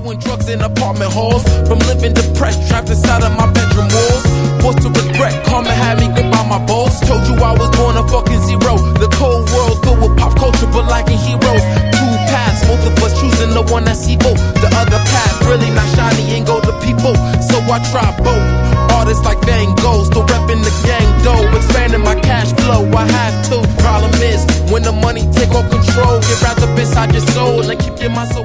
doing drugs in apartment halls, from living depressed, trapped inside of my bedroom walls. What's to regret? Karma had me grip by my balls. Told you I was born a fucking zero. The cold world filled with pop culture, but lacking heroes. Two paths, both of us choosing the one that's evil. The other path really not shiny and go to people. So I try both. Artists like Van Gogh, still repping the gang dough, expanding my cash flow. I have to. Problem is, when the money take all control, get wrapped up inside your soul and keep your mind so